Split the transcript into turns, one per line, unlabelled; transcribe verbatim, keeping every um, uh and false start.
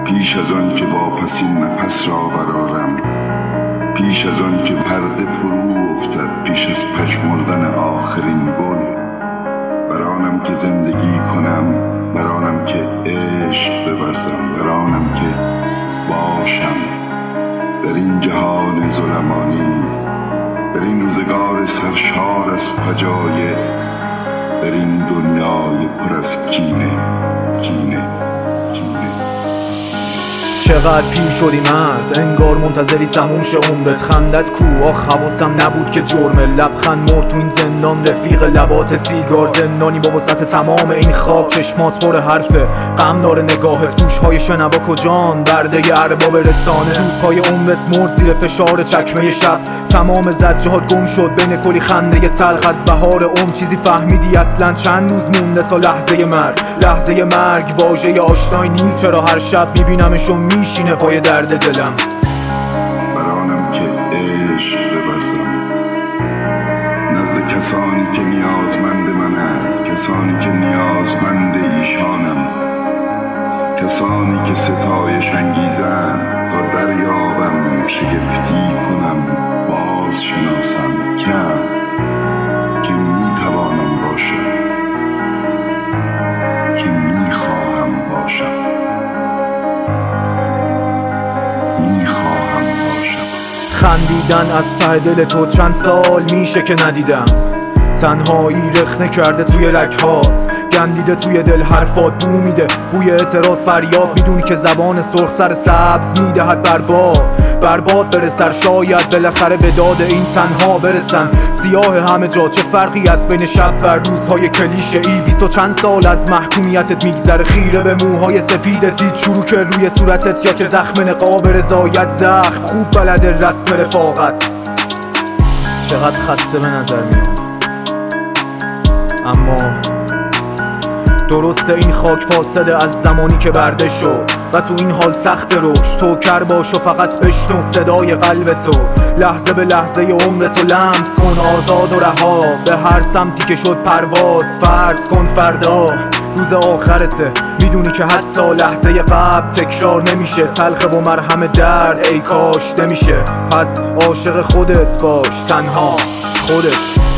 پیش از آن که واپسین نفس را برآرم، پیش از آن که پرده فرو افتد، پیش از پژمردن آخرین گل، برآنم که زندگی کنم، برآنم که عشق بورزم، برآنم که باشم در این جهان ظلمانی، در این روزگار سرشار از فجایع، در این دنیای پر از کینه کینه کینه.
چقدر پیر شدی مرد، انگار منتظری تموم شه عمرت. خندت کو؟ آخ حواسم نبود که جرمه. لبخند مرد تو این زندان، رفیق لبات سیگار. زندانی با وسعت تمام این خاک، چشمات پر حرفه، غم داره نگاهت. گوشهای شنوا کجان؟ برده ارباب رسانه. روزهای عمرت مرد زیر فشار چکمه شب، تمام زجرات گم شد بین کلی خنده تلخ. از بهار عمر چیزی فهمیدی اصلا؟ چند روز مونده تا لحظه مرگ. لحظه مرگ واژه آشنایی نیست، چرا هر شب میبینمشون میشینه پای درد دلم.
برآنم که عشق بورزم نزد کسانی که نیازمند منند، کسانی که نیازمند ایشانم، کسانی که ستایش انگیزند، تا دریابم شگفتی کنم باز شناسم کم که میتوانم باشم، که میخواهم باشم، میخواهم باشم.
خندیدن از ته دل تو چند سال میشه که ندیدم. تنهایی رخنه کرده توی رگ‌هات، گندیده توی دل حرفات بو میده، بوی اعتراض فریاد. میدونی که زبان سرخ سر سبز میدهد برباد، برباد بره سر، شاید بالاخره به داد این تنها برسن. سیاه همه جا، چه فرقی از بین شب و روزهای کلیشه ای؟ بیست و چند سال از محکومیتت میگذره، خیره به موهای سفیدت، هیچ چروک روی صورتت یا که زخم نقاب رضایت. زخم خوب بلده رسم رفاقت. چقدر خسته به نظر میاد، اما درسته این خاک فاصله از زمانی که برده شد و تو این حال سخت روش. تو کر باش و فقط بشنو صدای قلب تو، لحظه به لحظه عمرتو لمس کن، آزاد و رها به هر سمتی که شد پرواز. فرض کن فردا روز آخرته، میدونی که حتی لحظه قبل تکرار نمیشه. تلخ و مرهم درد ای کاش نمیشه. پس عاشق خودت باش، تنها خودت.